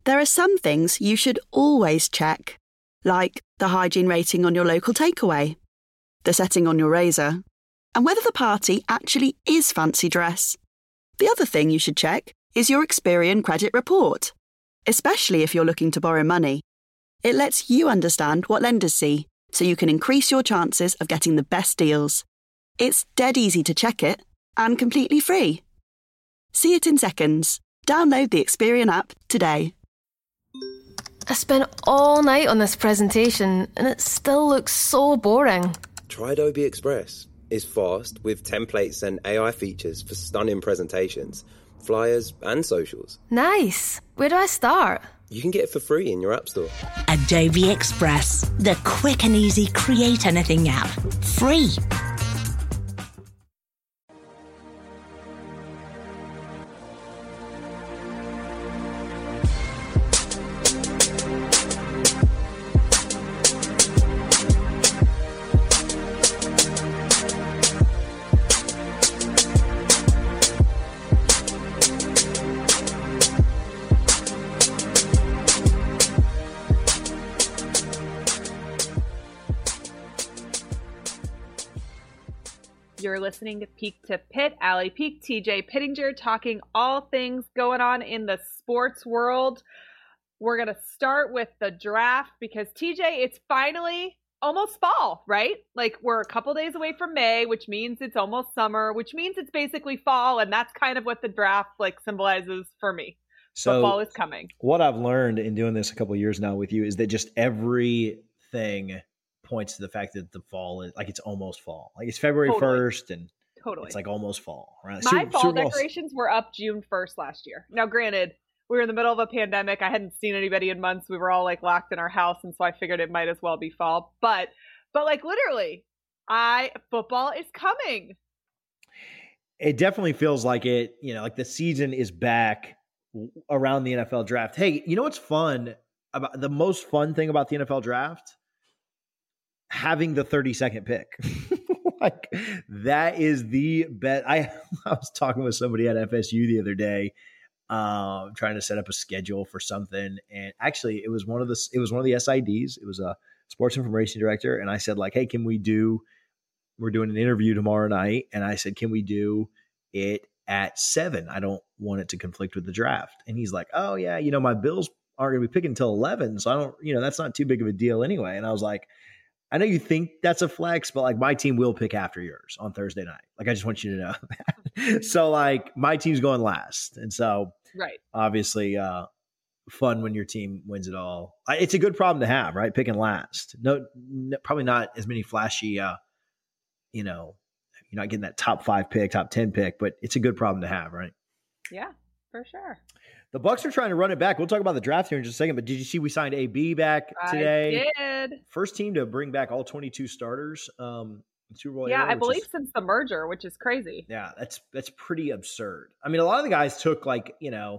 There are some things you should always check, like the hygiene rating on your local takeaway, the setting on your razor, and whether the party actually is fancy dress. The other thing you should check is your Experian credit report, especially if you're looking to borrow money. It lets you understand what lenders see, so you can increase your chances of getting the best deals. It's dead easy to check it, and completely free. See it in seconds. Download the Experian app today. I spent all night on this presentation, and it still looks so boring. Try Adobe Express. It's fast, with templates and AI features for stunning presentations, flyers and socials. Nice. Where do I start? You can get it for free in your app store. Adobe Express, the quick and easy create anything app. Free. You're listening to Peak to Pit, Allie Peak, TJ Pittinger, talking all things going on in the sports world. We're going to start with the draft because, TJ, it's finally almost fall, right? Like, we're a couple days away from May, which means it's almost summer, which means it's basically fall, and that's kind of what the draft, like, symbolizes for me. So fall is coming. What I've learned in doing this a couple of years now with you is that just everything points to the fact that the fall is like it's almost fall. Like it's February 1st and it's like almost fall. Right? My fall decorations were up June 1st last year. Now, granted, we were in the middle of a pandemic. I hadn't seen anybody in months. We were all like locked in our house, and so I figured it might as well be fall. But like literally, football is coming. It definitely feels like it. You know, like the season is back around the NFL draft. Hey, you know what's fun about the most fun thing about the NFL draft? Having the 32nd pick. Like that is the bet. I was talking with somebody at FSU the other day, trying to set up a schedule for something. And actually it was one of the SIDs. It was a sports information director. And I said like, hey, we're doing an interview tomorrow night. And I said, can we do it at 7? I don't want it to conflict with the draft. And he's like, oh yeah, my Bills aren't going to be picking until 11. So I don't, that's not too big of a deal anyway. And I was like, I know you think that's a flex, but like my team will pick after yours on Thursday night. Like I just want you to know that. So like my team's going last. And so right. Obviously fun when your team wins it all. It's a good problem to have, right? Picking last. No, probably not as many flashy, you're not getting that top 5 pick, top 10 pick, but it's a good problem to have, right? Yeah, for sure. The Bucs are trying to run it back. We'll talk about the draft here in just a second, but did you see we signed AB back today? I did. First team to bring back all 22 starters. Super Bowl era, I believe since the merger, which is crazy. Yeah, that's pretty absurd. I mean, a lot of the guys took like,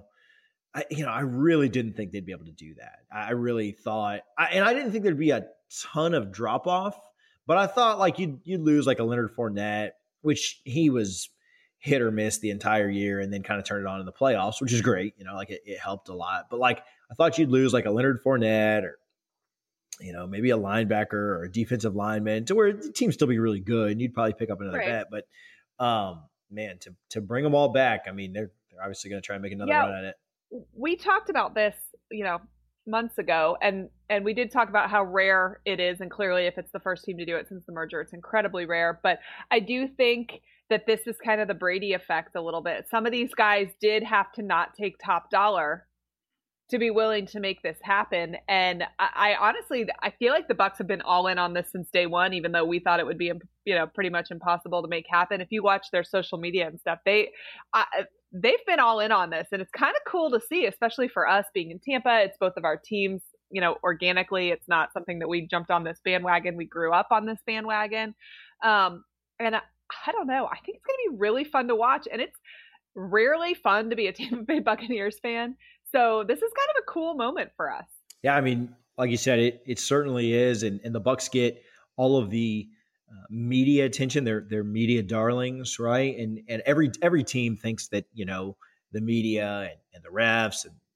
I really didn't think they'd be able to do that. I really thought, and I didn't think there'd be a ton of drop off, but I thought like you'd lose like a Leonard Fournette, which he was hit or miss the entire year and then kind of turned it on in the playoffs, which is great. Like it helped a lot. But like I thought you'd lose like a Leonard Fournette or, maybe a linebacker or a defensive lineman to where the team still be really good and you'd probably pick up another bet. But man, to bring them all back, I mean, they're obviously going to try and make another run at it. We talked about this, months ago, and we did talk about how rare it is. And clearly if it's the first team to do it since the merger, it's incredibly rare. But I do think that this is kind of the Brady effect a little bit. Some of these guys did have to not take top dollar to be willing to make this happen. And I honestly, I feel like the Bucs have been all in on this since day one, even though we thought it would be, pretty much impossible to make happen. If you watch their social media and stuff, they've been all in on this, and it's kind of cool to see, especially for us being in Tampa. It's both of our teams, organically. It's not something that we jumped on this bandwagon. We grew up on this bandwagon. And I don't know. I think it's going to be really fun to watch, and it's rarely fun to be a Tampa Bay Buccaneers fan. So this is kind of a cool moment for us. Yeah, I mean, like you said, it certainly is, and the Bucs get all of the media attention. They're media darlings, right? And every team thinks that the media and the refs, and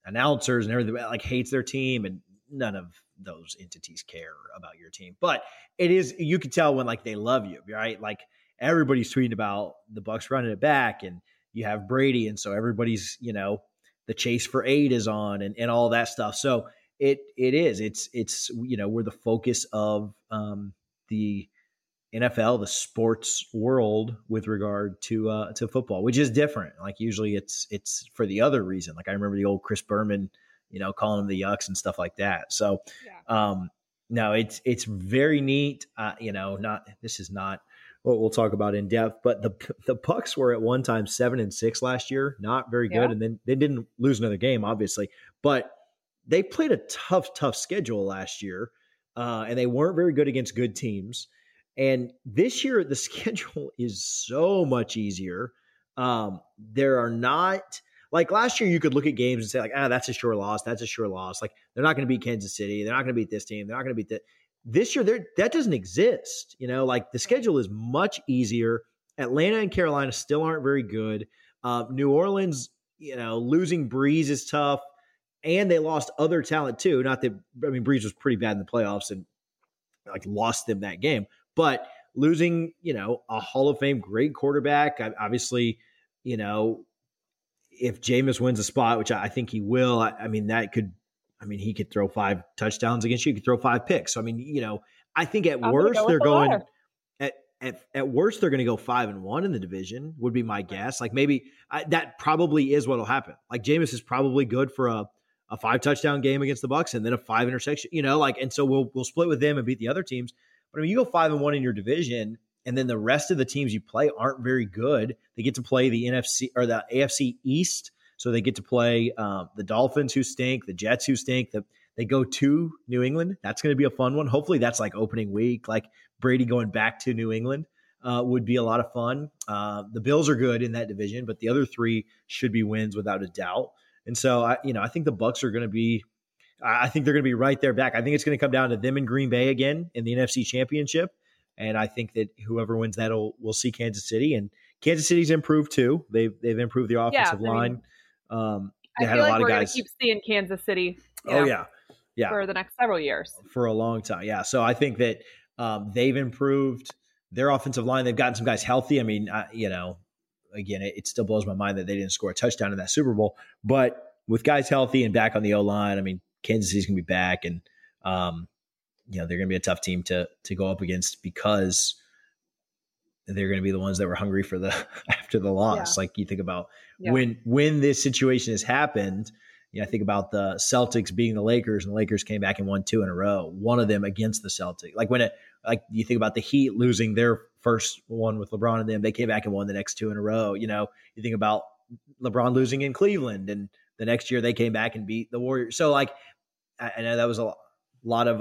announcers and everything like hates their team, and none of those entities care about your team. But it is, you can tell when like they love you, right? Like everybody's tweeting about the Bucs running it back, and you have Brady, and so everybody's, the chase for 8 is on, and all that stuff. So it's we're the focus of the NFL, the sports world with regard to football, which is different. Like usually it's for the other reason. Like I remember the old Chris Berman, calling them the Yucks and stuff like that. So, no, it's very neat. This is not what we'll talk about in depth, but the Bucs were at one time 7-6 last year, not very good. And then they didn't lose another game, obviously, but they played a tough schedule last year. And they weren't very good against good teams. And this year, the schedule is so much easier. There are not, like last year, you could look at games and say like, that's a sure loss. That's a sure loss. Like they're not going to beat Kansas City. They're not going to beat this team. They're not going to beat that. This year, that doesn't exist. Like the schedule is much easier. Atlanta and Carolina still aren't very good. New Orleans, losing Breeze is tough. And they lost other talent too. Not that, Breeze was pretty bad in the playoffs and like lost them that game. But losing, a Hall of Fame great quarterback, obviously, if Jameis wins a spot, which I think he will, he could throw 5 touchdowns against you. He could throw 5 picks. So, I think at worst they're going at worst they're going to go 5-1 in the division would be my guess. Like maybe that probably is what will happen. Like Jameis is probably good for a 5 touchdown game against the Bucs and then a 5 interception, and so we'll split with them and beat the other teams. But you go 5-1 in your division, and then the rest of the teams you play aren't very good. They get to play the NFC or the AFC East, so they get to play the Dolphins, who stink, the Jets, who stink. They go to New England. That's going to be a fun one. Hopefully, that's like opening week, like Brady going back to New England would be a lot of fun. The Bills are good in that division, but the other 3 should be wins without a doubt. And so I think the Bucs are going to be. I think they're going to be right there back. I think it's going to come down to them and Green Bay again in the NFC Championship. And I think that whoever wins that will see Kansas City. And Kansas City's improved too. They've improved the offensive line. They had a lot of guys. We're going to keep seeing Kansas City. Yeah, for the next several years, for a long time. Yeah, so I think that they've improved their offensive line. They've gotten some guys healthy. Again, it still blows my mind that they didn't score a touchdown in that Super Bowl. But with guys healthy and back on the O-line, Kansas City's going to be back, and they're going to be a tough team to go up against because they're going to be the ones that were hungry for after the loss. Yeah. Like you think about when this situation has happened. I think about the Celtics beating the Lakers, and the Lakers came back and won 2 in a row. One of them against the Celtics. Like you think about the Heat losing their first one with LeBron and them, they came back and won the next 2 in a row. You think about LeBron losing in Cleveland, and the next year they came back and beat the Warriors. So I know that was a lot of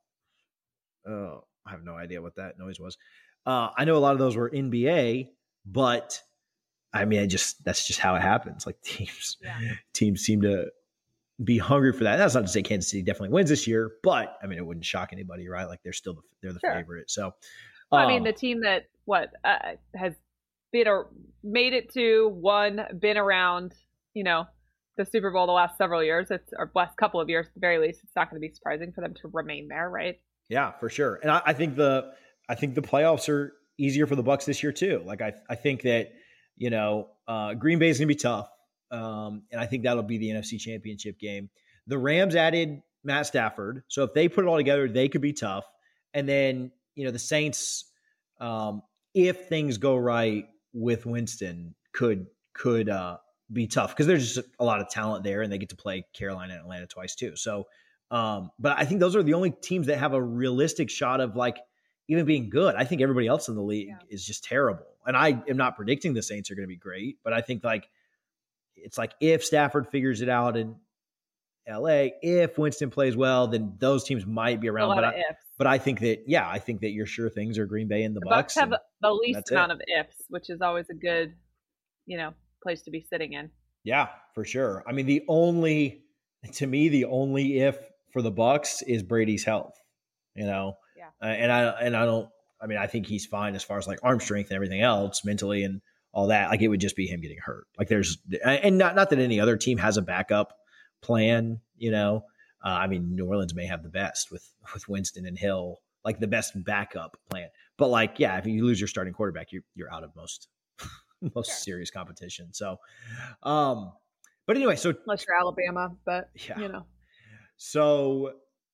I have no idea what that noise was. I know a lot of those were NBA, but that's just how it happens. Like teams seem to be hungry for that. That's not to say Kansas City definitely wins this year, but it wouldn't shock anybody, right? Like they're the favorite. So, the team that has made it to been around, the Super Bowl the last several years, or last couple of years at the very least, it's not going to be surprising for them to remain there, right? Yeah, for sure. And I think the playoffs are easier for the Bucs this year too. Like I think that Green Bay is going to be tough, and I think that'll be the NFC Championship game. The Rams added Matt Stafford, so if they put it all together, they could be tough. And then the Saints, if things go right with Winston, could be tough because there's just a lot of talent there, and they get to play Carolina and Atlanta twice too. So, but I think those are the only teams that have a realistic shot of like even being good. I think everybody else in the league is just terrible. And I am not predicting the Saints are going to be great, but I think it's like if Stafford figures it out in LA, if Winston plays well, then those teams might be around. But I think that your sure things are Green Bay and the Bucs have the least amount of ifs, which is always a good, place to be sitting in. Yeah, for sure. The only if for the Bucs is Brady's health, and I think he's fine as far as like arm strength and everything else mentally and all that. Like it would just be him getting hurt. Like and not that any other team has a backup plan, I mean, New Orleans may have the best with Winston and Hill, like the best backup plan. But like, yeah, if you lose your starting quarterback, you're out of most serious competition. So, but anyway, so unless you're Alabama, but yeah. So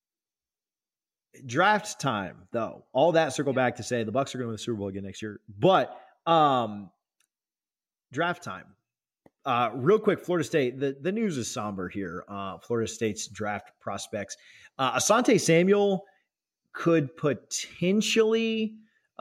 draft time, though, all that circle back to say the Bucs are going to win the Super Bowl again next year. But draft time, real quick, Florida State. The news is somber here. Florida State's draft prospects. Asante Samuel could potentially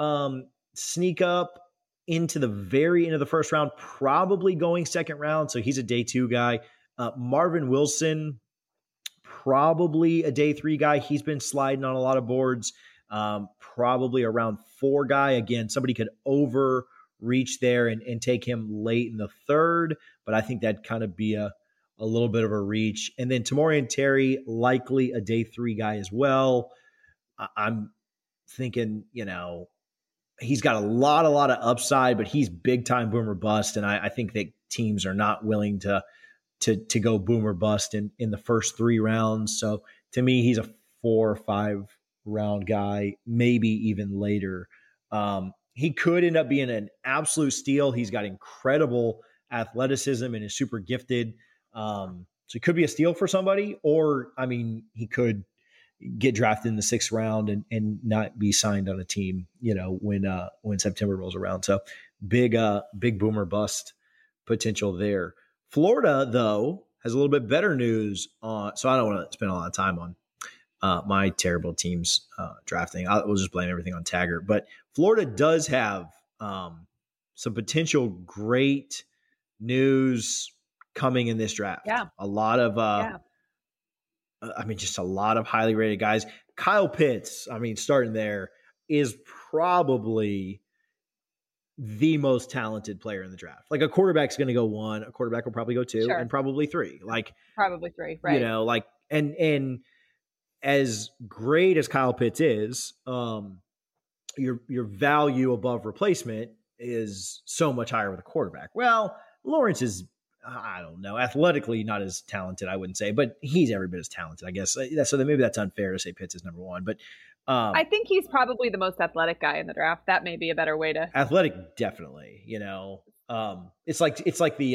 sneak up into the very end of the first round, probably going second round. So he's a day 2 guy. Marvin Wilson, probably a day 3 guy. He's been sliding on a lot of boards. Probably a round 4 guy. Again, somebody could overreach there and take him late in the 3rd, but I think that'd kind of be a little bit of a reach. And then Tamorrion Terry, likely a day 3 guy as well. I'm thinking, he's got a lot of upside, but he's big time boom or bust. And I think that teams are not willing to go boom or bust in the first 3 rounds. So to me, he's a 4 or 5 round guy, maybe even later. He could end up being an absolute steal. He's got incredible athleticism and is super gifted. So he could be a steal for somebody, or, I mean, he could get drafted in the 6th round and not be signed on a team, when September rolls around. So big boomer bust potential there. Florida, though, has a little bit better news on, so I don't want to spend a lot of time on my terrible team's drafting. We'll just blame everything on Taggart. But Florida does have some potential great news coming in this draft. Yeah. A lot of just a lot of highly rated guys. Kyle Pitts, starting there, is probably the most talented player in the draft. Like, a quarterback's going to go 1, a quarterback will probably go 2, and probably 3. Like, probably 3, right? And as great as Kyle Pitts is, your value above replacement is so much higher with a quarterback. Well, Lawrence is, I don't know, athletically not as talented, I wouldn't say, but he's every bit as talented, I guess. So maybe that's unfair to say Pitts is number 1, but I think he's probably the most athletic guy in the draft. That may be a better way to athletic, definitely. It's like the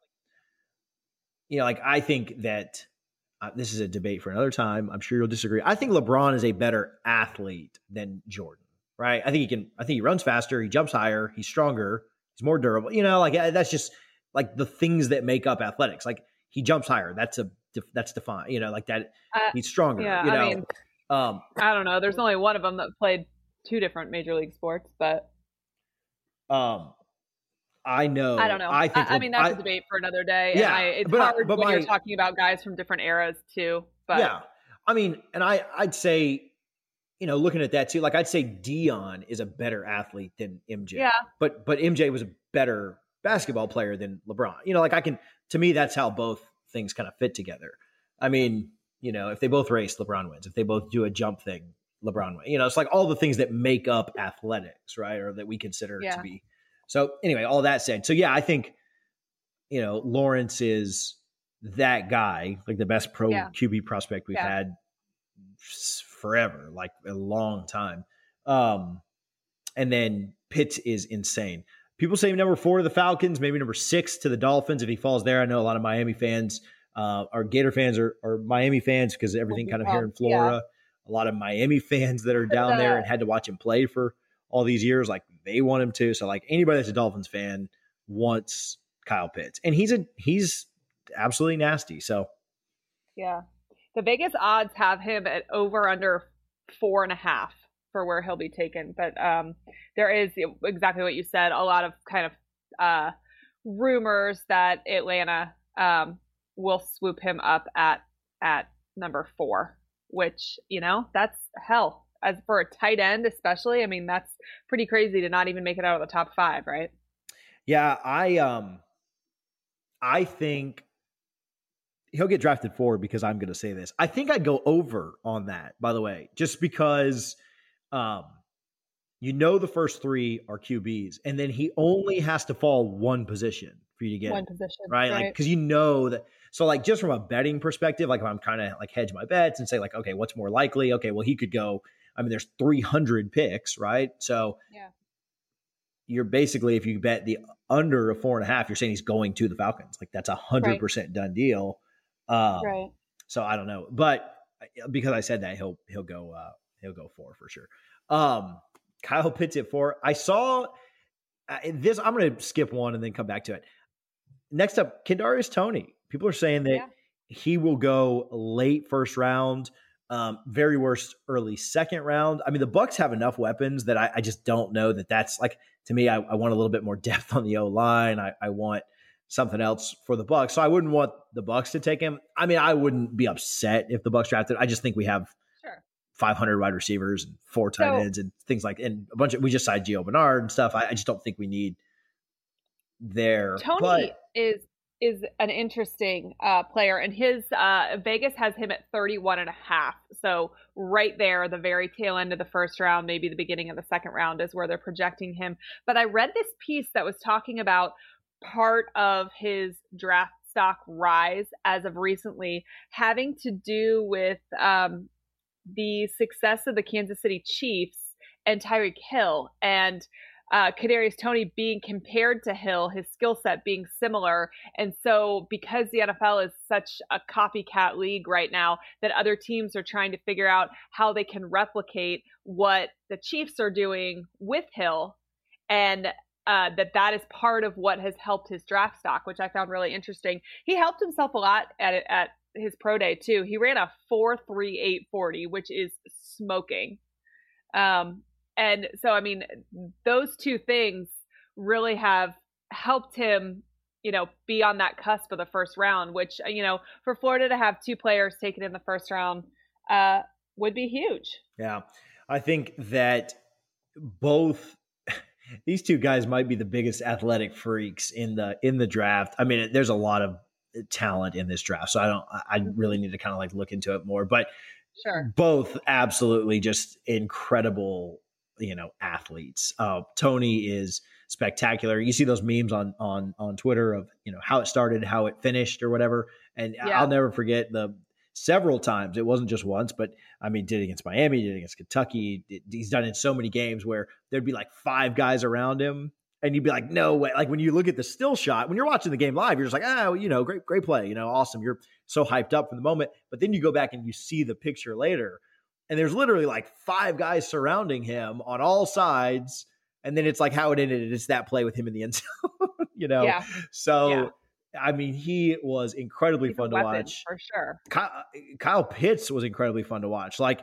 I think that this is a debate for another time. I'm sure you'll disagree. I think LeBron is a better athlete than Jordan, right? I think he runs faster, he jumps higher, he's stronger, he's more durable. That's just like the things that make up athletics. Like, he jumps higher. That's defined, he's stronger, Yeah, I don't know. There's only one of them that played 2 different major league sports, but I know. I don't know. I mean, that's a debate for another day. Yeah, and it's hard when you're talking about guys from different eras too. But yeah, and I'd say, looking at that too, like, I'd say Dion is a better athlete than MJ. Yeah. But MJ was a better basketball player than LeBron. To me, that's how both things kind of fit together. If they both race, LeBron wins. If they both do a jump thing, LeBron wins. It's like all the things that make up athletics, right? Or that we consider to be. So anyway, all that said. So yeah, I think, Lawrence is that guy, like the best pro QB prospect we've had forever, like a long time. And then Pitts is insane. People say number 4 to the Falcons, maybe number 6 to the Dolphins if he falls there. I know a lot of Miami fans, our Gator fans are Miami fans because everything kind of here in Florida. Yeah. A lot of Miami fans that are down there and had to watch him play for all these years, like, they want him to. So, like, anybody that's a Dolphins fan wants Kyle Pitts, and he's absolutely nasty. So, yeah, the Vegas odds have him at over under 4.5 for where he'll be taken. But there is exactly what you said. A lot of kind of rumors that Atlanta will swoop him up at number 4, which, that's hell. As for a tight end, especially, that's pretty crazy to not even make it out of the top 5, right? Yeah, I think he'll get drafted 4 because I'm going to say this. I think I'd go over on that, by the way, just because, the first 3 are QBs, and then he only has to fall 1 position for you to get one position, right? Like, because that. So like just from a betting perspective, like if I'm trying to like hedge my bets and say like, okay, what's more likely? Okay, well he could go. I mean, there's 300 picks, right? So you're basically, if you bet the under a 4.5, you're saying he's going to the Falcons. Like that's 100% done deal. Right. So I don't know, but because I said that, he'll go 4 for sure. Kyle Pitts at 4. I saw this. I'm going to skip one and then come back to it. Next up, Kadarius Toney. People are saying that he will go late first round, very worst early second round. I mean, the Bucs have enough weapons that I just don't know that that's like, to me, I want a little bit more depth on the O-line. I want something else for the Bucs. So I wouldn't want the Bucs to take him. I mean, I wouldn't be upset if the Bucs drafted. I just think we have 500 wide receivers and 4 tight ends and things like, and a bunch of, we just signed Gio Bernard and stuff. I just don't think we need there. Tony is an interesting player, and his Vegas has him at 31.5. So right there, the very tail end of the first round, maybe the beginning of the second round is where they're projecting him. But I read this piece that was talking about part of his draft stock rise as of recently having to do with the success of the Kansas City Chiefs and Tyreek Hill, and Kadarius Toney being compared to Hill, his skill set being similar. And so because the NFL is such a copycat league right now, that other teams are trying to figure out how they can replicate what the Chiefs are doing with Hill, and that is part of what has helped his draft stock, which I found really interesting. He helped himself a lot at his pro day too. He ran a 4.38 40, which is smoking. And so, I mean, those two things really have helped him, be on that cusp of the first round, which, for Florida to have 2 players taken in the first round would be huge. Yeah. I think that both these 2 guys might be the biggest athletic freaks in the draft. I mean, there's a lot of talent in this draft, so I really need to kind of like look into it more, but both absolutely just incredible, athletes. Toney is spectacular. You see those memes on Twitter of, how it started, how it finished or whatever. And I'll never forget the several times. It wasn't just once, but I mean, did it against Miami, did it against Kentucky. He's done it in so many games where there'd be like 5 guys around him and you'd be like, no way. Like when you look at the still shot, when you're watching the game live, you're just like, great play, awesome. You're so hyped up for the moment. But then you go back and you see the picture later, and there's literally like 5 guys surrounding him on all sides. And then it's like how it ended. It's that play with him in the end zone, So, I mean, he was incredibly fun to watch. For sure. Kyle Pitts was incredibly fun to watch. Like,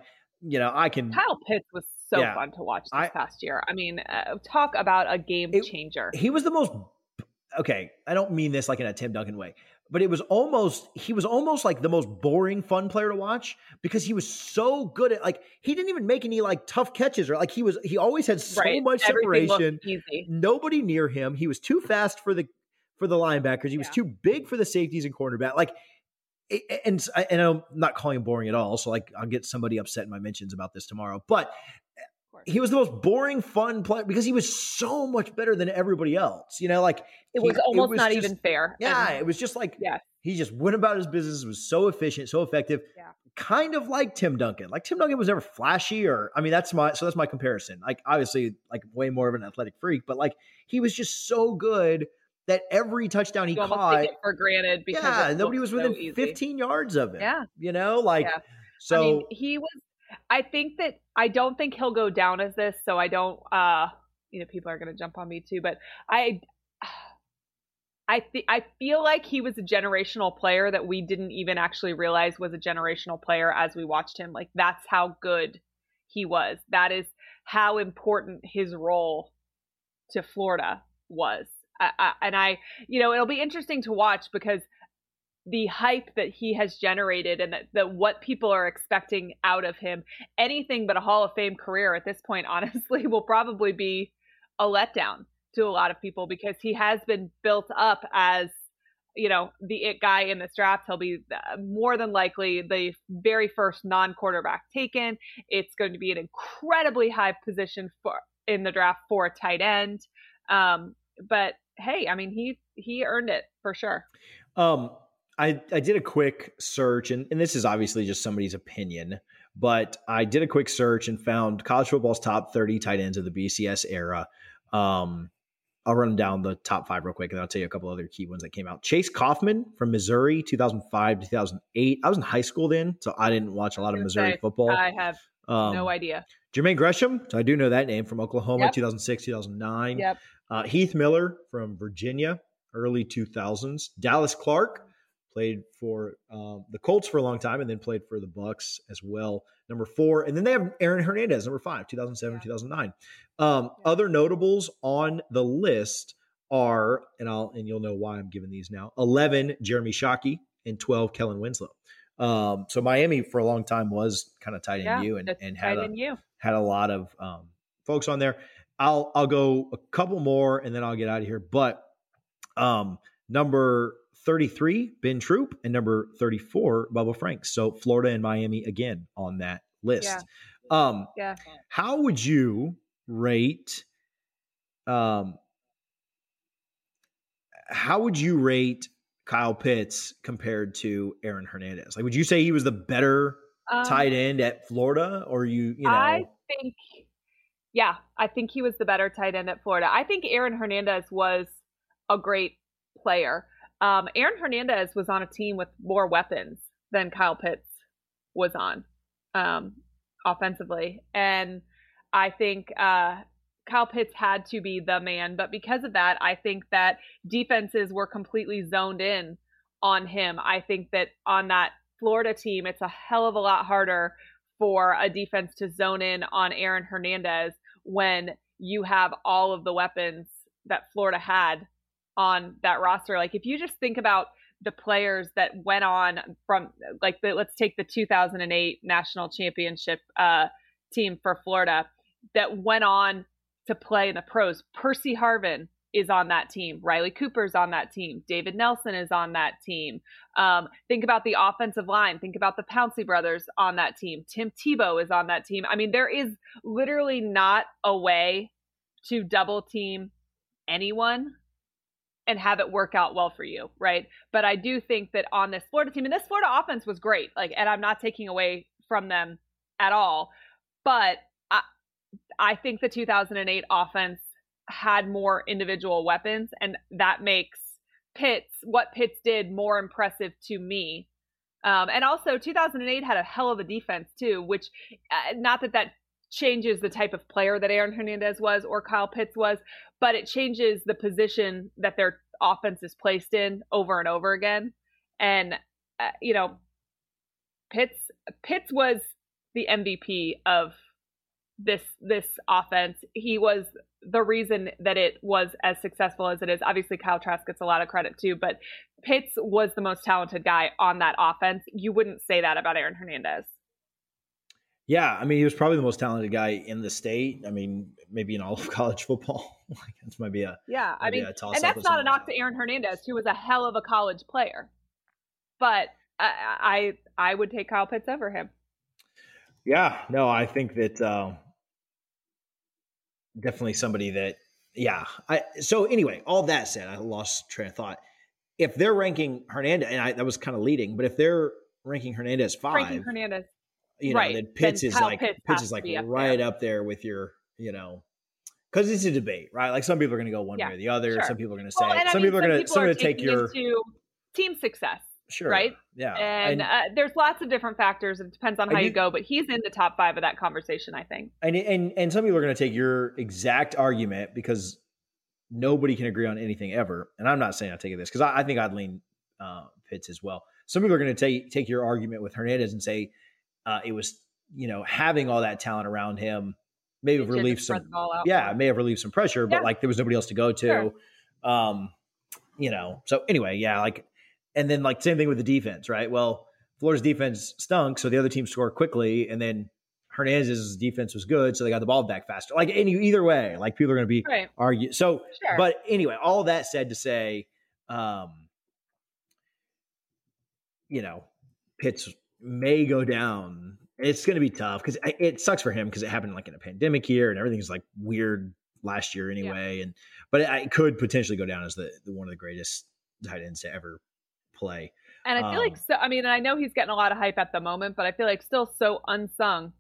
Kyle Pitts was so fun to watch this past year. I mean, talk about a game changer. He was the most, okay, I don't mean this like in a Tim Duncan way, but he was almost like the most boring fun player to watch because he was so good at, like, he didn't even make any like tough catches, or like he always had so much separation. Nobody near him. He was too fast for the linebackers. He was too big for the safeties and cornerback. Like, and I'm not calling him boring at all. So like, I'll get somebody upset in my mentions about this tomorrow, but he was the most boring, fun player because he was so much better than everybody else. Like it was almost not even fair. Yeah. It was just like, he just went about his business. It was so efficient, so effective, kind of like Tim Duncan. Like Tim Duncan was never flashy, or, I mean, that's my comparison. Like obviously like way more of an athletic freak, but like he was just so good that every touchdown he caught, take it for granted because nobody was within 15 yards of him. So I mean, he was. I don't think he'll go down as this. So I don't. People are going to jump on me too, but I feel like he was a generational player that we didn't even actually realize was a generational player as we watched him. Like that's how good he was. That is how important his role to Florida was. It'll be interesting to watch because the hype that he has generated and that what people are expecting out of him, anything but a Hall of Fame career at this point, honestly, will probably be a letdown to a lot of people because he has been built up as, the it guy in this draft. He'll be more than likely the very first non-quarterback taken. It's going to be an incredibly high position in the draft for a tight end. But hey, I mean, he earned it for sure. I did a quick search, and this is obviously just somebody's opinion, but I did a quick search and found college football's top 30 tight ends of the BCS era. I'll run down the top 5 real quick, and I'll tell you a couple other key ones that came out. Chase Kaufman from Missouri, 2005 to 2008. I was in high school then, so I didn't watch a lot of Missouri football. I have no idea. Jermaine Gresham, so I do know that name, from Oklahoma, Yep. 2006, 2009. Yep. Heath Miller from Virginia, early 2000s. Dallas Clark played for the Colts for a long time and then played for the Bucks as well, number 4. And then they have Aaron Hernandez, number 5, 2007, 2009. Other notables on the list are, and you'll know why I'm giving these now, 11, Jeremy Shockey, and 12, Kellen Winslow. So Miami for a long time was kind of tight end U and had a lot of folks on there. I'll go a couple more and then I'll get out of here. But number 33, Ben Troop, and number 34, Bubba Franks. So Florida and Miami again on that list. How would you rate? How would you rate Kyle Pitts compared to Aaron Hernandez? Like, would you say he was the better tight end at Florida, or you know? I think he was the better tight end at Florida. I think Aaron Hernandez was a great player. Aaron Hernandez was on a team with more weapons than Kyle Pitts was on offensively. And I think Kyle Pitts had to be the man. But because of that, I think that defenses were completely zoned in on him. I think that on that Florida team, it's a hell of a lot harder for a defense to zone in on Aaron Hernandez when you have all of the weapons that Florida had on that roster. Like, if you just think about the players that went on from, like, let's take the 2008 national championship team for Florida that went on to play in the pros. Percy Harvin is on that team. Riley Cooper's on that team. David Nelson is on that team. Think about the offensive line. Think about the Pouncey brothers on that team. Tim Tebow is on that team. I mean, there is literally not a way to double team anyone and have it work out well for you, right? But I do think that on this Florida team, and this Florida offense was great, like, and I'm not taking away from them at all, but I think the 2008 offense had more individual weapons, and that makes what Pitts did more impressive to me. And also 2008 had a hell of a defense too, which not that changes the type of player that Aaron Hernandez was or Kyle Pitts was, but it changes the position that their offense is placed in over and over again. And, Pitts was the MVP of this offense. He was the reason that it was as successful as it is. Obviously, Kyle Trask gets a lot of credit too, but Pitts was the most talented guy on that offense. You wouldn't say that about Aaron Hernandez. Yeah, I mean, he was probably the most talented guy in the state. I mean, maybe in all of college football. This might be a and that's not a knock to Aaron Hernandez, who was a hell of a college player. But I would take Kyle Pitts over him. Yeah, no, I think that definitely somebody that, so anyway, all that said, I lost train of thought. If they're ranking Hernandez, and that was kind of leading, but if they're ranking Hernandez 5, then Pitts is right up there with your, because it's a debate, right? Like, some people are going to go one way or the other. Sure. Some people are going to say, some people are going to take your team success. Sure. Right. Yeah. And there's lots of different factors. It depends on how you go, but he's in the top 5 of that conversation, I think. And some people are going to take your exact argument, because nobody can agree on anything ever. And I'm not saying I'm taking this, because I think I'd lean Pitts as well. Some people are going to take your argument with Hernandez and say it was, having all that talent around him may have relieved some pressure, but like, there was nobody else to go to. Sure. So anyway, and then, like, same thing with the defense, right? Well, Florida's defense stunk, so the other team scored quickly, and then Hernandez's defense was good, so they got the ball back faster. Like, either way, like, people are going to be argue. So, but anyway, all that said to say, Pitts may go down. It's going to be tough, because it sucks for him, because it happened like in a pandemic year, and everything's like weird last year anyway. But it could potentially go down as the one of the greatest tight ends to ever play. And I feel like, so, I mean, and I know he's getting a lot of hype at the moment, but I feel like still so unsung.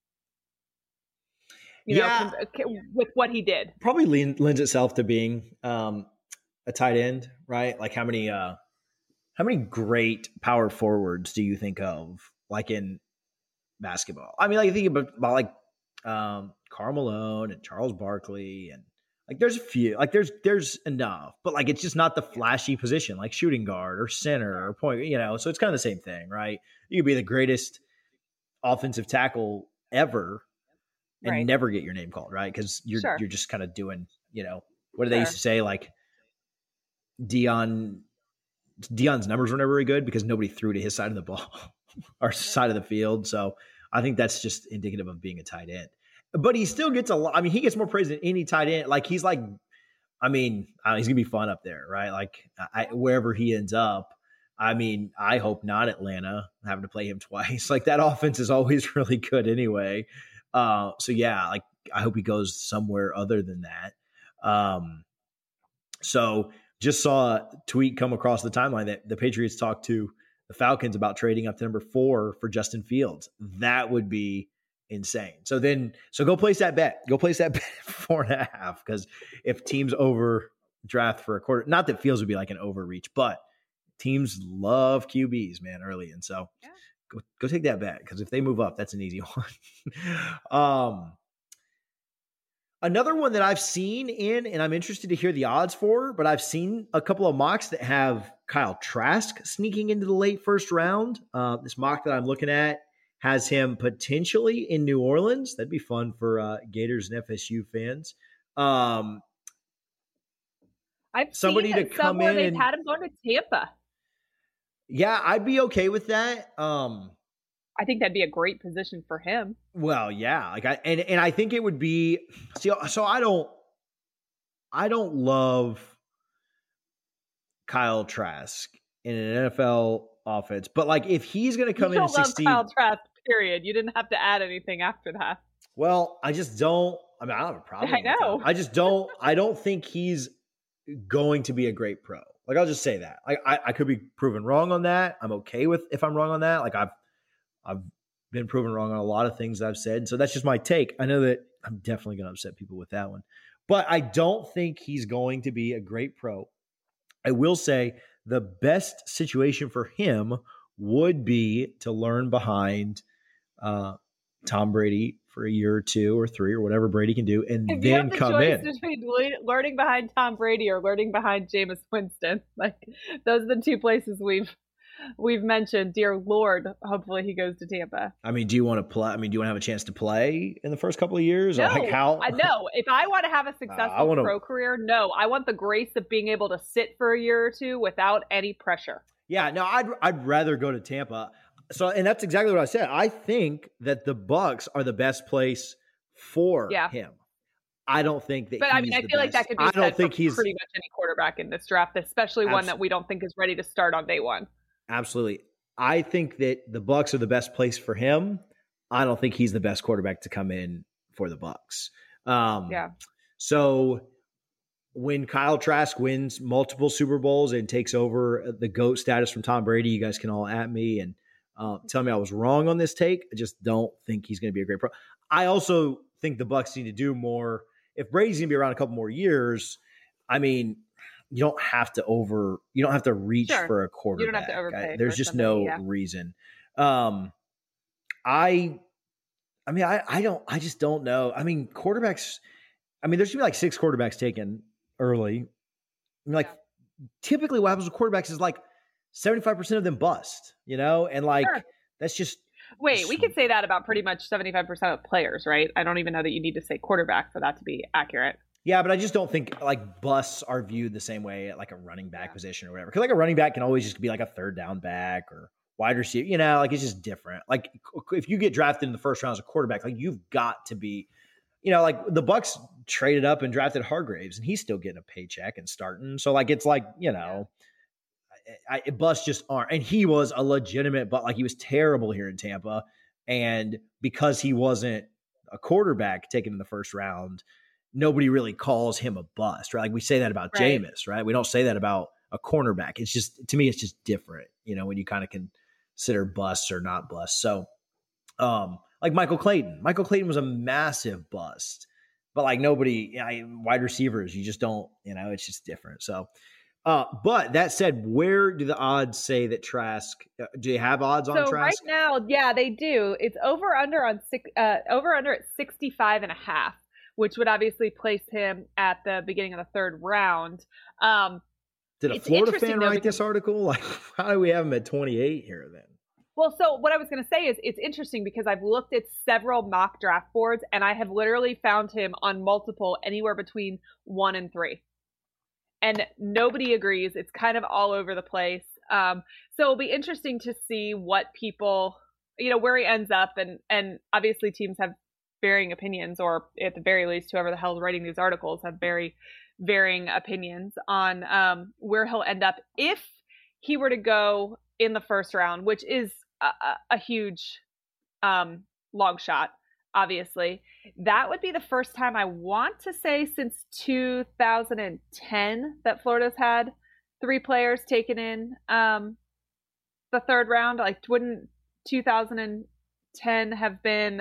You know, with what he did. Probably lends itself to being a tight end, right? Like how many great power forwards do you think of, like in basketball? I mean, like you think about like Karl Malone and Charles Barkley, and like there's a few, like there's enough, but like it's just not the flashy position like shooting guard or center or point, you know. So it's kind of the same thing, right? You could be the greatest offensive tackle ever and never get your name called, right? Because you're just kind of doing, you know, what do they used to say? Like Dion's numbers were never very good because nobody threw to his side of the ball or side of the field. So I think that's just indicative of being a tight end. But he still gets a lot. I mean, he gets more praise than any tight end. Like he's like, I mean, he's gonna be fun up there, right? Like wherever he ends up. I mean, I hope not Atlanta having to play him twice. Like that offense is always really good anyway. So yeah, like I hope he goes somewhere other than that. So just saw a tweet come across the timeline that the Patriots talked to the Falcons about trading up to number 4 for Justin Fields. That would be insane. So go place that bet. Go place that bet 4.5. Because if teams overdraft for a quarter, not that Fields would be like an overreach, but teams love QBs, man, early. And so go take that bet, because if they move up, that's an easy one. Another one that I've seen and I'm interested to hear the odds for, but I've seen a couple of mocks that have Kyle Trask sneaking into the late first round. This mock that I'm looking at has him potentially in New Orleans. That'd be fun for Gators and FSU fans. I've somebody seen to come in. They've had him going to Tampa. Yeah, I'd be okay with that. I think that'd be a great position for him. Well, yeah, like I think it would be. So I don't love Kyle Trask in an NFL offense, but like if he's going to come in and succeed, Kyle Trask. Period. You didn't have to add anything after that. Well, I just don't. I mean, I don't have a problem. I know. I just don't. I don't think he's going to be a great pro. Like I'll just say that. I could be proven wrong on that. I'm okay with if I'm wrong on that. Like I've been proven wrong on a lot of things I've said. So that's just my take. I know that I'm definitely going to upset people with that one, but I don't think he's going to be a great pro. I will say the best situation for him would be to learn behind Tom Brady for a year or 2 or 3 or whatever Brady can do, and if then come in. You have the choice between learning behind Tom Brady or learning behind Jameis Winston. Like those are the 2 places we've mentioned. Dear Lord, hopefully he goes to Tampa. I mean, do you want to play? I mean, do you want to have a chance to play in the first couple of years? No, like how? No. If I want to have a successful pro career, no. I want the grace of being able to sit for a year or 2 without any pressure. Yeah, no, I'd rather go to Tampa. So, and that's exactly what I said. I think that the Bucs are the best place for him. I don't think that. But I mean, I feel like that could be said for pretty much any quarterback in this draft, especially one that we don't think is ready to start on day one. Absolutely. I think that the Bucs are the best place for him. I don't think he's the best quarterback to come in for the Bucs. So when Kyle Trask wins multiple Super Bowls and takes over the GOAT status from Tom Brady, you guys can all at me and tell me I was wrong on this take. I just don't think he's going to be a great pro. I also think the Bucs need to do more. If Brady's going to be around a couple more years, I mean, you don't have to reach for a quarterback. You don't have to overpay. There's just no reason. I just don't know. I mean, quarterbacks, there's gonna be like 6 quarterbacks taken early. I mean, like typically what happens with quarterbacks is like 75% of them bust, and like that's just. Wait, we could say that about pretty much 75% of players, right? I don't even know that you need to say quarterback for that to be accurate. Yeah, but I just don't think like busts are viewed the same way at like a running back position or whatever. Because like a running back can always just be like a third down back or wide receiver, like it's just different. Like if you get drafted in the first round as a quarterback, like you've got to be, like the Bucs traded up and drafted Hargraves and he's still getting a paycheck and starting. So like, it's like, busts just aren't. And he was a legitimate, but like he was terrible here in Tampa. And because he wasn't a quarterback taken in the first round, nobody really calls him a bust, right? Like we say that about Jameis, right? We don't say that about a cornerback. It's just, to me, it's just different, when you kind of consider busts or not busts. So, like Michael Clayton was a massive bust, but like nobody, wide receivers, you just don't, it's just different. So, but that said, where do the odds say that Trask? Do you have odds on Trask? So right now, yeah, they do. It's over under at 65.5, which would obviously place him at the beginning of the third round. Did a Florida fan write this article? Like, how do we have him at 28 here then? Well, so what I was going to say is it's interesting because I've looked at several mock draft boards and I have literally found him on multiple anywhere between 1 and 3. And nobody agrees. It's kind of all over the place. So it'll be interesting to see what people, where he ends up. And obviously teams have varying opinions, or at the very least, whoever the hell is writing these articles have very varying opinions on where he'll end up if he were to go in the first round, which is a huge long shot, obviously. That would be the first time, I want to say, since 2010 that Florida's had 3 players taken in the third round. Like, wouldn't 2010 have been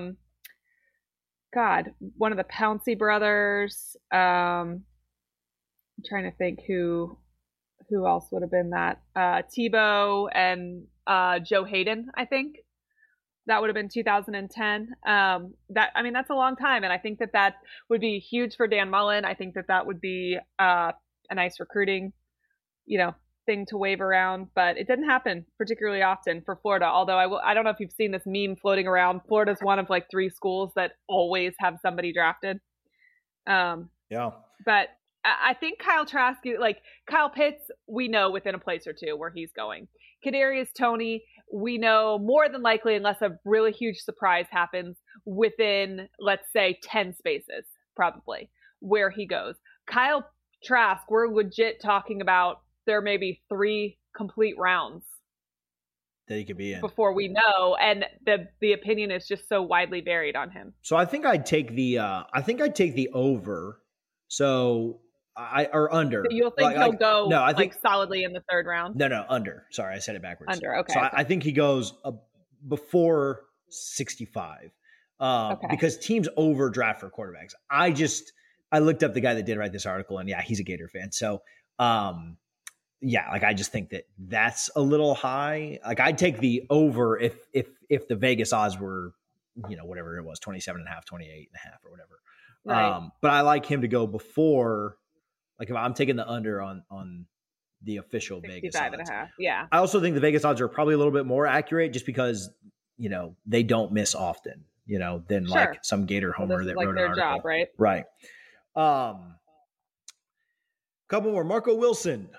one of the Pouncey brothers? I'm trying to think who else would have been that. Tebow and Joe Hayden, I think. That would have been 2010. That's a long time. And I think that would be huge for Dan Mullen. I think that would be a nice recruiting, thing to wave around. But it didn't happen particularly often for Florida. Although I don't know if you've seen this meme floating around. Florida's one of like 3 schools that always have somebody drafted. Yeah. But I think Kyle Trask, like Kyle Pitts, we know within a place or two where he's going. Kadarius Toney, we know more than likely, unless a really huge surprise happens, within, let's say, 10 spaces, probably, where he goes. Kyle Trask, we're legit talking about there may be 3 complete rounds that he could be in before we know, and the opinion is just so widely varied on him. So I think I'd take the over. So or under. So you'll think he'll go no, I think, solidly in the third round? No, under. Sorry, I said it backwards. Under, okay. So okay. I think he goes before 65 because teams overdraft for quarterbacks. I looked up the guy that did write this article, and yeah, he's a Gator fan. So I just think that's a little high. Like, I'd take the over if the Vegas odds were, whatever it was, 27.5, 28.5 or whatever. Right. But I like him to go before. Like, if I'm taking the under on the official Vegas odds. 65.5, yeah. I also think the Vegas odds are probably a little bit more accurate just because, they don't miss often, than like some Gator homer that wrote an article. Job, right? Right. Couple more. Marco Wilson.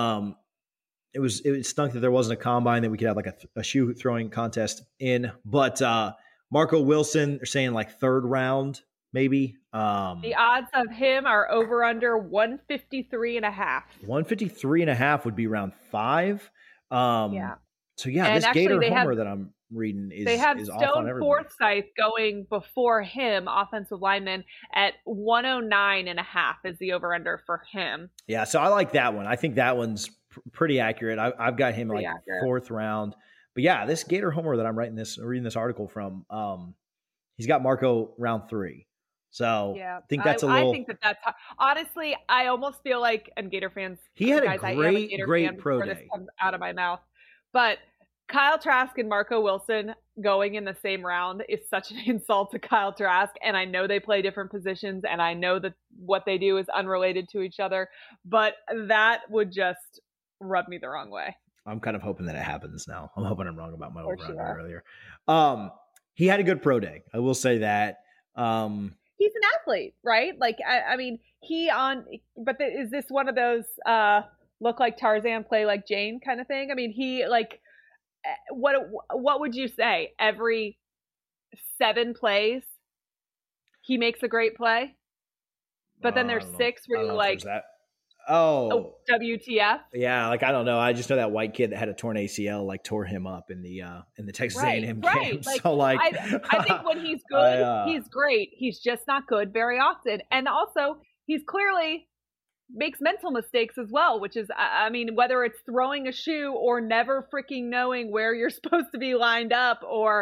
It stunk that there wasn't a combine that we could have like a shoe throwing contest in, but Marco Wilson, they're saying like third round. Maybe. The odds of him are over under 153.5. 153.5 would be round 5. Yeah. So yeah, and this actually, Gator homer that I'm reading is Stone Forsythe going before him, offensive lineman, at 109.5 is the over under for him. Yeah, so I like that one. I think that one's pretty accurate. I've got him pretty accurate. 4th round. But yeah, this Gator homer that I'm reading this article from, he's got Marco round 3. So yeah, I think that's I think that's honestly, I almost feel like, and Gator fans, he had a great pro day. This comes out of my mouth, but Kyle Trask and Marco Wilson going in the same round is such an insult to Kyle Trask. And I know they play different positions, and I know that what they do is unrelated to each other, but that would just rub me the wrong way. I'm kind of hoping that it happens now. I'm hoping I'm wrong about my over-under earlier. He had a good pro day. I will say that. He's an athlete, right? Like, I mean, is this one of those look like Tarzan, play like Jane kind of thing? I mean, he like, what would you say? Every 7 plays, he makes a great play, but then there's 6 where you're like, oh, WTF? Yeah, like, I don't know. I just know that white kid that had a torn ACL like tore him up in the Texas A&M game. Like, so like, I think when he's good, he's great. He's just not good very often. And also, he's clearly makes mental mistakes as well, which is, I mean, whether it's throwing a shoe or never freaking knowing where you're supposed to be lined up, or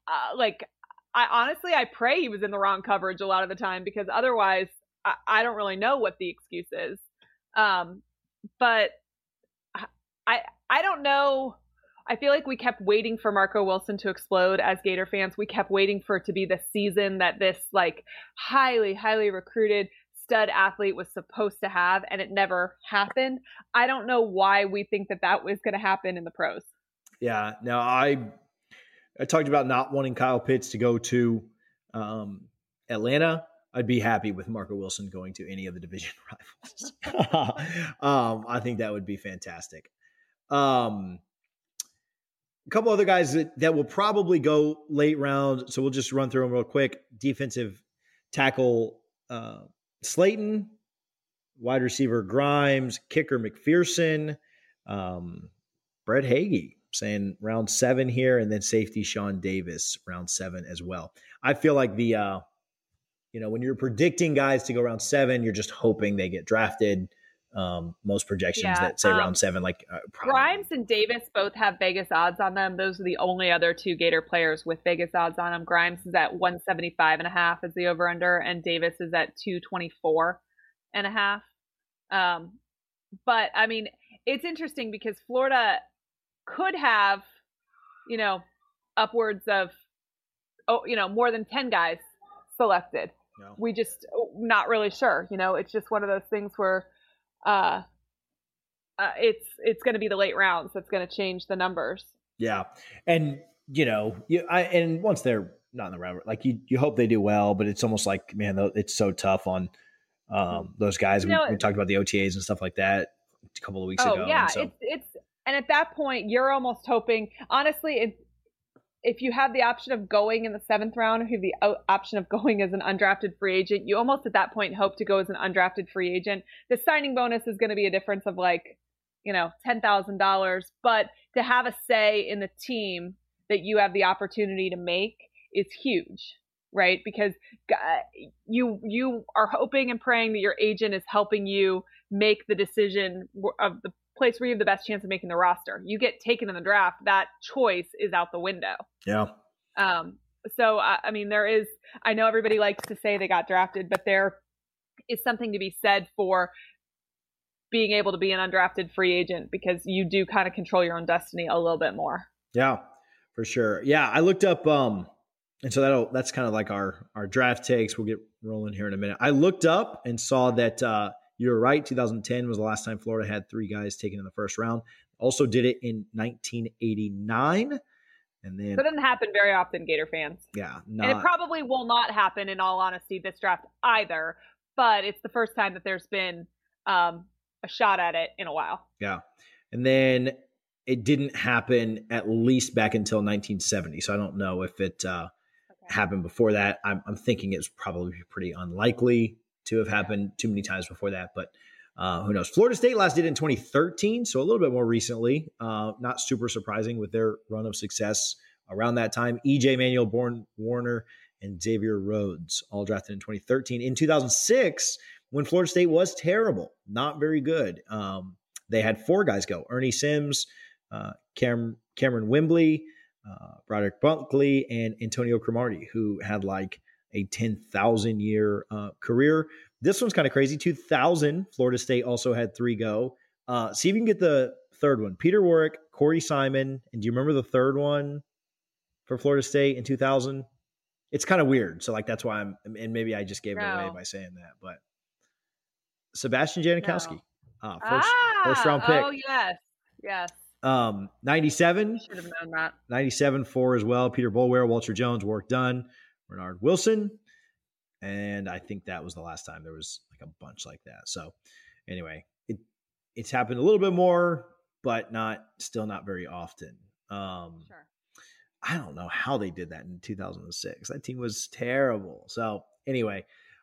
I pray he was in the wrong coverage a lot of the time, because otherwise I don't really know what the excuse is. But I don't know. I feel like we kept waiting for Marco Wilson to explode as Gator fans. We kept waiting for it to be the season that this like highly, highly recruited stud athlete was supposed to have, and it never happened. I don't know why we think that was going to happen in the pros. Yeah. Now I talked about not wanting Kyle Pitts to go to Atlanta. I'd be happy with Marco Wilson going to any of the division rivals. I think that would be fantastic. A couple other guys that will probably go late round, so we'll just run through them real quick. Defensive tackle Slayton, wide receiver Grimes, kicker McPherson, Brett Hagee saying round 7 here, and then safety Sean Davis round 7 as well. I feel like when you're predicting guys to go round 7, you're just hoping they get drafted. Most projections that say round 7, Grimes and Davis both have Vegas odds on them. Those are the only other 2 Gator players with Vegas odds on them. Grimes is at 175.5 as the over under, and Davis is at 224.5. But I mean, it's interesting because Florida could have, upwards of, more than 10 guys selected. No. We just not really sure. It's just one of those things where it's going to be the late rounds that's going to change the numbers. Yeah, and and once they're not in the round, like you hope they do well, but it's almost like, man, it's so tough on those guys. We talked about the OTAs and stuff like that a couple of weeks ago. Yeah, and at that point, you're almost hoping, honestly, if you have the option of going in the 7th round, or you have the option of going as an undrafted free agent, you almost at that point hope to go as an undrafted free agent. The signing bonus is going to be a difference of $10,000, but to have a say in the team that you have the opportunity to make is huge, right? Because you are hoping and praying that your agent is helping you make the decision of the place where you have the best chance of making the roster. You get taken in the draft, that choice is out the window. Yeah. So, I mean, I know everybody likes to say they got drafted, but there is something to be said for being able to be an undrafted free agent, because you do kind of control your own destiny a little bit more. Yeah, for sure. Yeah. I looked up, and so that's kind of like our draft takes. We'll get rolling here in a minute. I looked up and saw that, you're right. 2010 was the last time Florida had 3 guys taken in the first round. Also did it in 1989. And then, so it doesn't happen very often, Gator fans. Yeah. And it probably will not happen, in all honesty, this draft either. But it's the first time that there's been a shot at it in a while. Yeah. And then it didn't happen at least back until 1970. So I don't know if it happened before that. I'm thinking it's probably pretty unlikely to have happened too many times before that, but who knows? Florida State last did it in 2013, so a little bit more recently. Not super surprising with their run of success around that time. E.J. Manuel, Born Warner, and Xavier Rhodes all drafted in 2013. In 2006, when Florida State was terrible, not very good, they had 4 guys go. Ernie Sims, Cameron Wembley, Broderick Bunkley, and Antonio Cromartie, who had like a 10,000-year career. This one's kind of crazy. 2000, Florida State also had 3 go. See if you can get the third one. Peter Warwick, Corey Simon, and do you remember the third one for Florida State in 2000? It's kind of weird. So that's why and maybe I just gave it away by saying that, but Sebastian Janikowski, first round pick. Oh, yes. 97. Should have known that. 97, 4 as well. Peter Boulware, Walter Jones, work done. Bernard Wilson. And I think that was the last time there was a bunch like that. So anyway, it's happened a little bit more, but still not very often. Sure. I don't know how they did that in 2006. That team was terrible. So anyway,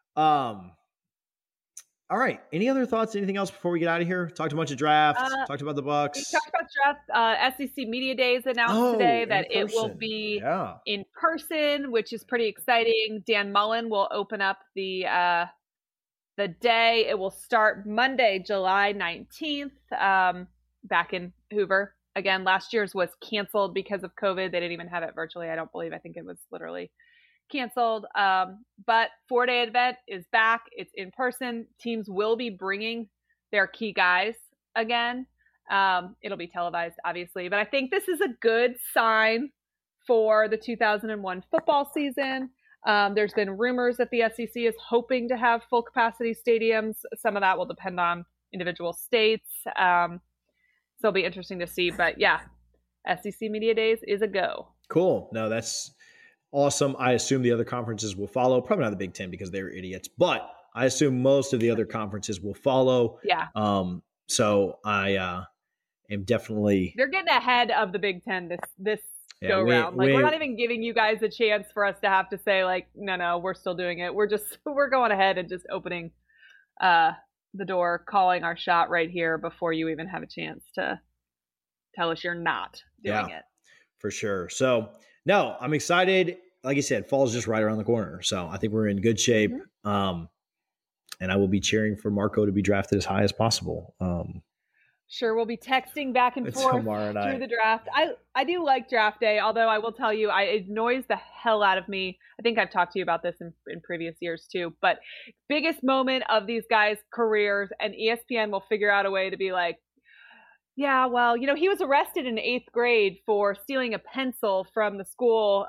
all right. Any other thoughts? Anything else before we get out of here? Talked a bunch of drafts. Talked about the Bucks. We talked about draft. SEC Media Days announced today that it will be in person, which is pretty exciting. Dan Mullen will open up the the day. It will start Monday, July 19th, back in Hoover. Again, last year's was canceled because of COVID. They didn't even have it virtually, I don't believe. I think it was literally canceled. But 4-day event is back. It's in person. Teams will be bringing their key guys again. It'll be televised, obviously. But I think this is a good sign for the 2001 football season. There's been rumors that the SEC is hoping to have full capacity stadiums. Some of that will depend on individual states. So it'll be interesting to see. But yeah, SEC Media Days is a go. Cool. No, that's awesome. I assume the other conferences will follow. Probably not the Big Ten because they're idiots, but I assume most of the other conferences will follow. Yeah. So I am definitely. They're getting ahead of the Big Ten this go round. We're not even giving you guys a chance for us to have to say like, no, we're still doing it. We're going ahead and just opening the door, calling our shot right here before you even have a chance to tell us you're not doing it. For sure. So no, I'm excited. Like I said, fall's just right around the corner. So I think we're in good shape. Mm-hmm. And I will be cheering for Marco to be drafted as high as possible. Sure, we'll be texting back and forth through the draft. I do like draft day, although I will tell you, it annoys the hell out of me. I think I've talked to you about this in previous years too. But biggest moment of these guys' careers, and ESPN will figure out a way to be like, yeah, well, he was arrested in 8th grade for stealing a pencil from the school,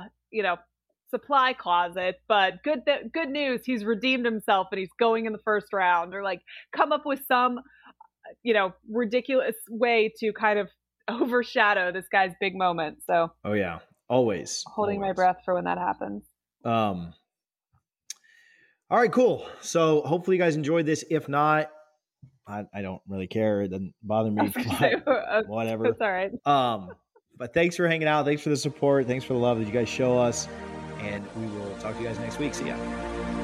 supply closet. But good news, he's redeemed himself and he's going in the first round. Or like come up with some ridiculous way to kind of overshadow this guy's big moment. So, oh yeah, always holding my breath for when that happens. All right, cool. So hopefully you guys enjoyed this. If not, I don't really care. It doesn't bother me. Whatever. It's all right. But thanks for hanging out. Thanks for the support. Thanks for the love that you guys show us. And we will talk to you guys next week. See ya.